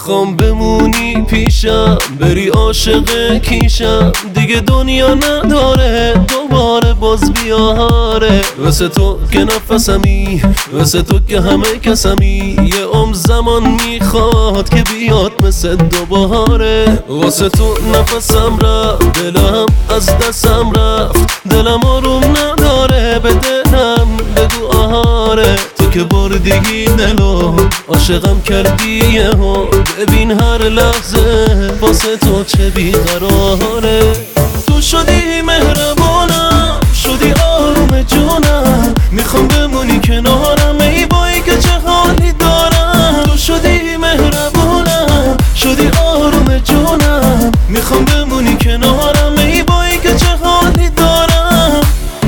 میخوام بمونی پیشم، بری عاشق کیشم، دیگه دنیا نداره دوباره باز بیاره. واسه تو که نفسمی، واسه تو که همه کسمی، یه زمان میخواد که بیاد مثل دوباره. واسه تو نفسم رفت، دلم از دستم رفت، دلم آروم نداره، به دلم بگو آهاره. تو که بردی دلو عاشقم کردی یهو، ببین هر لحظه واسه تو چه بیقراره. تو شدی مهربانم، شدی آروم جونم، میخوام بمونی کنارم، ای بایی که چه حالی دارم. تو شدی مهربانم، شدی آروم جونم، میخوام بمونی کنارم، ای بایی که چه حالی دارم.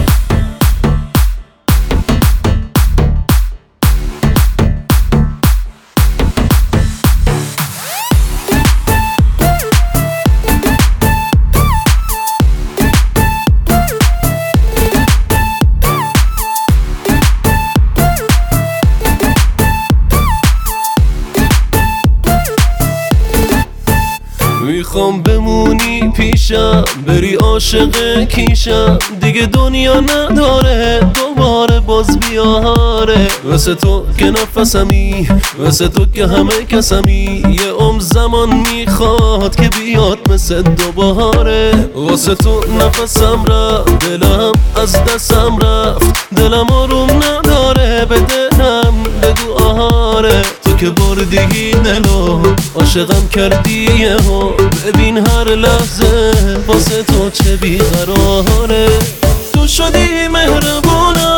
میخوام بمونی پیشم، بری عاشق کیشم، دیگه دنیا نداره دوباره باز بیاره. واسه تو که نفسمی، واسه تو که همه کسمی، یه زمان میخواد که بیاد مثل دوباره. واسه تو نفسم رفت، دلم از دستم رفت، دلم آروم نداره، به دلم بگو آهاره. تو که بردی دلو عاشقم کردی یهو، ببین هر لحظه واسه تو چه بیقراره. تو شدی مهربانم،